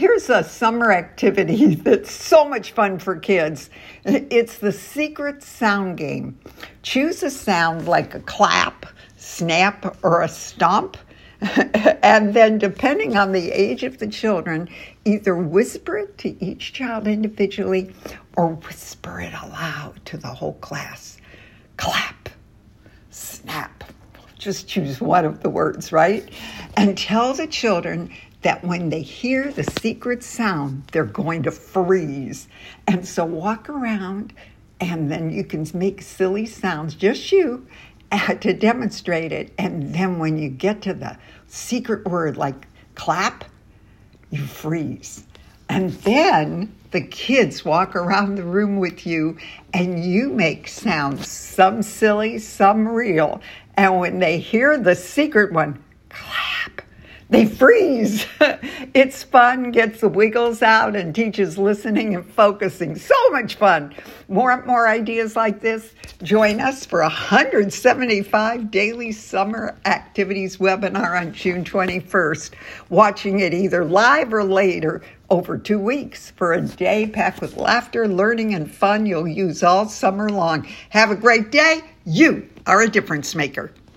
Here's a summer activity that's so much fun for kids. It's the secret sound game. Choose a sound like a clap, snap, or a stomp. And then, depending on the age of the children, either whisper it to each child individually or whisper it aloud to the whole class. Clap, snap. Just choose one of the words, right? And tell the children that when they hear the secret sound, they're going to freeze. And so walk around, and then you can make silly sounds, just you, to demonstrate it. And then when you get to the secret word like clap, you freeze. And then the kids walk around the room with you and you make sounds, some silly, some real. And when they hear the secret one, clap, they freeze. It's fun, gets the wiggles out, and teaches listening and focusing. So much fun. More ideas like this? Join us for 175 daily summer activities webinar on June 21st. Watching it either live or later over 2 weeks for a day packed with laughter, learning, and fun you'll use all summer long. Have a great day. You are a difference maker.